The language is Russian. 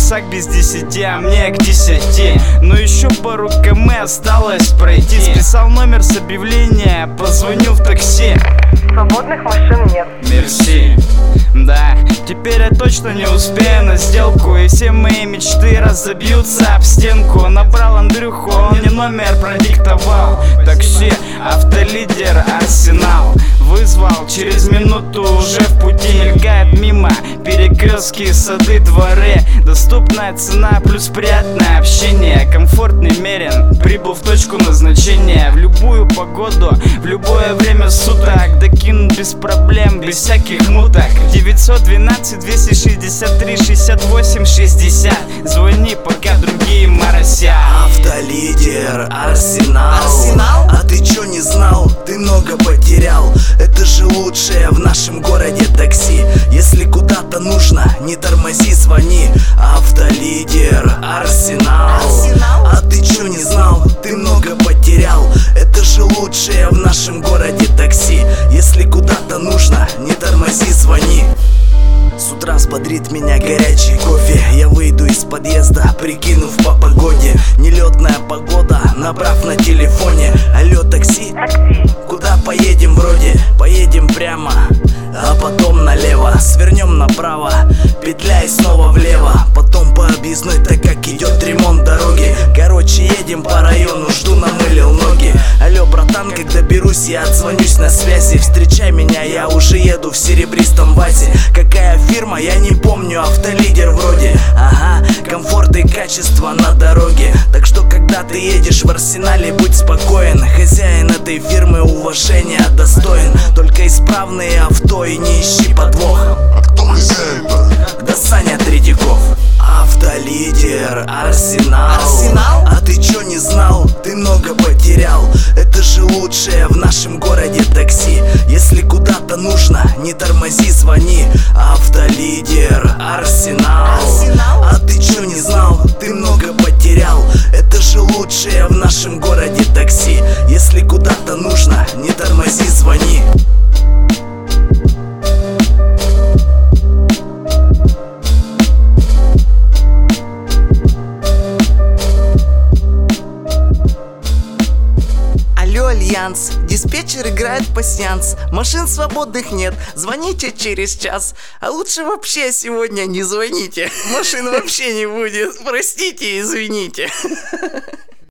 часах без 10, а мне к 10. Но еще пару км осталось пройти. Списал номер с объявления, позвоню в такси. Свободных машин нет. Мерси. Да, теперь я точно не успею на сделку, и все мои мечты разобьются об стенку. Набрал Андрюху, он мне номер продиктовал. Такси, автолидер, Арсенал. Вызвал, через минуту уже в пути. Мелькает мимо перекрестки, сады, дворы. Доступная цена плюс приятное общение. Комфортный мерен, прибыл в точку назначения. В любую погоду, в любое время суток докинут без проблем, без всяких муток. 912-263-68-60. Звони, пока другие моросят. Автолидер, Арсенал. А ты чё не знал? Ты много потерял. Это же лучшее в нашем городе такси. Если куда-то нужно, не тормози, звони. Автолидер, Арсенал. А ты чё не знал? Ты много потерял. Это же лучшее в нашем городе такси. Если куда-то нужно, не тормози, звони. С утра взбодрит меня горячий кофе. Я выйду из подъезда, прикинув по погоде. Нелетная погода, набрав на телефоне. Алло, такси? Куда поедем вроде? Поедем прямо, а потом налево. Свернем направо, петля и снова влево. Потом по объездной, так как идет ремонт дороги. Короче, едем по району, жду, намылил ноги. Алло, братан, когда берусь, я отзвонюсь на связи. Встречай меня, я уже еду в серебристом вазе. Какая фирма, я не помню, автолидер вроде. Ага, комфорт и качество на дороге. Так что, когда ты едешь в Арсенале, будь спокоен. Хозяин этой фирмы уважения достоин. Только исправные авто и не ищи подвох. А кто хозяин-то? Да Саня Третьяков. Автолидер, Арсенал. А ты чё не знал? Ты много потерял. Это же лучшее в нашем городе такси. Если куда-то нужно, не тормози, звони. Автолидер, Арсенал. А ты чё не знал? Ты много потерял. Это же лучшее в нашем городе такси. Если куда-то нужно, не тормози, звони. Альянс, диспетчер играет пасьянс. Машин свободных нет, звоните через час. А лучше вообще сегодня не звоните. Машин вообще не будет, простите, извините.